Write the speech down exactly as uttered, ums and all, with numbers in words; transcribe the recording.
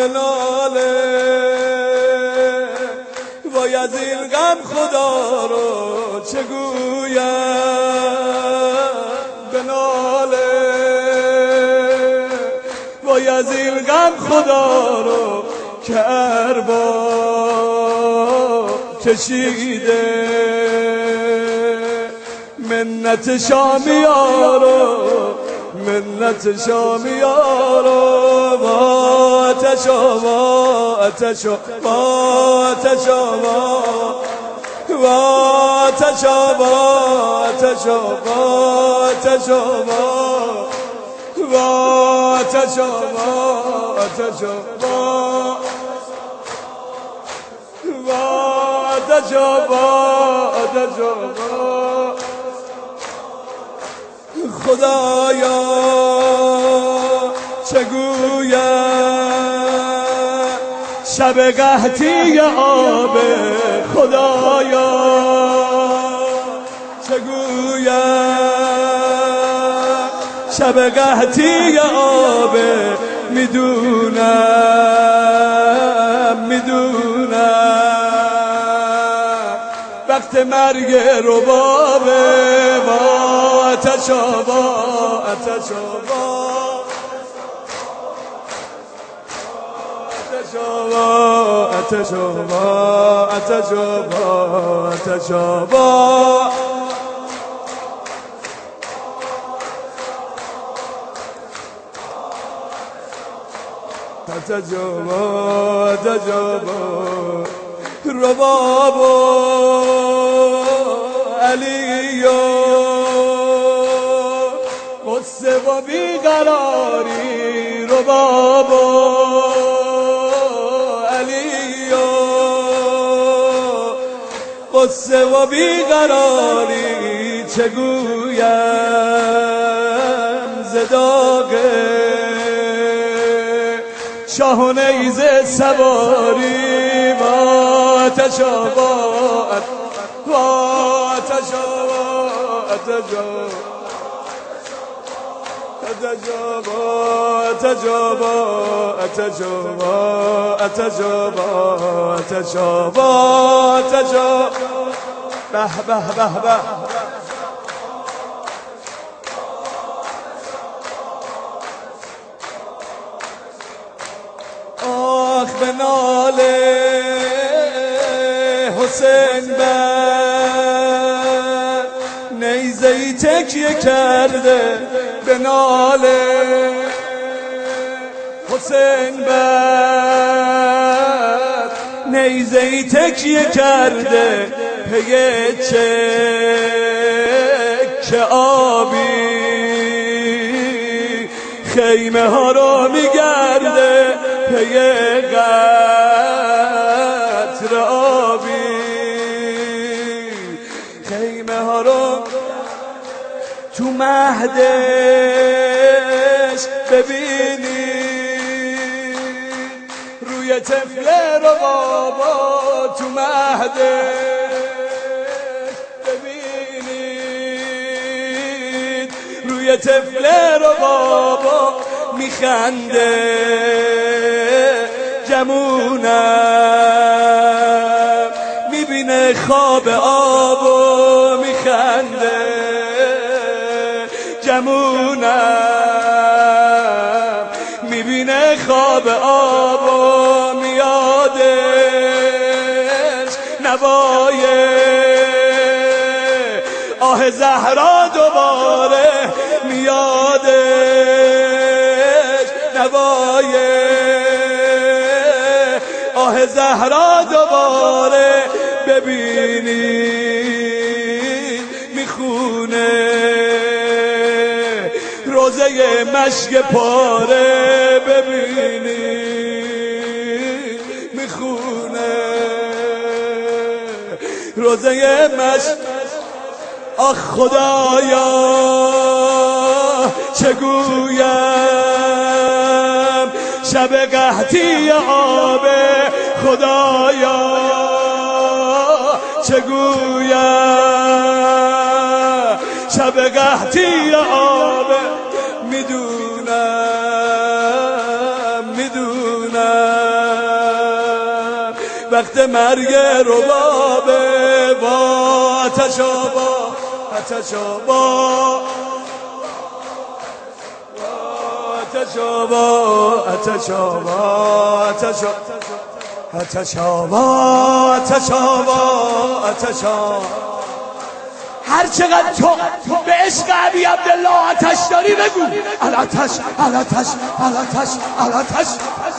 بناله وای از این غم خدا رو چه گویم بناله وای از این غم خدا رو که ارباب کشیده منت شامیارو منت شامیارو با آتشا با آتشا با آتشا با آتشا با آتشا با آتشا با آتشا با آتشا با آتشا با آتشا با خدایا چه گویم شب قحطی آب خدایا چه گویم شب قحطی آب میدونم میدونم وقت مرگ ربابه با آتشا با آتشا با آتشا با آتشا با آتشا با آتشا با آتشا با رباب علیو قصه و بیقراری رباب علیو قصه و بیقراری چه گویم ز داغ شاه و نیزه سواری با آتشا با آتشا آتشا آتشا آتشا آتشا آتشا آتشا به به به به آخ بناله حسین بر نیزه ای تکیه کرده بناله حسین بر نیزه ای تکیه کرده پی چک آبی خیمه ها رو میگرده پی قطر آبی خیمه ها رو تو مهدش ببینی روی طفل ربابا تو مهدش ببینید روی طفل ربابا میخنده جمونم میبینه خواب آبو میخنده جمونم میبینه خواب آبو میادش نوای آه زهرا دوباره میادش نوای آه زهرا دوباره ببینی میخونه روزه مشک پاره ببینی میخونه روزه مشک آخ خدایا چه گویم شب قحطی آب خدایا چه گویم شب قحطی آب میدونم میدونم وقت مرگ ربابه با آتشابا آتشابا آتشابا آتشابا آتشابا آتشابا آتشابا هر چقدر تو به عشق ابی عبدالله آتش داری بگو الاتش الاتش الاتش الاتش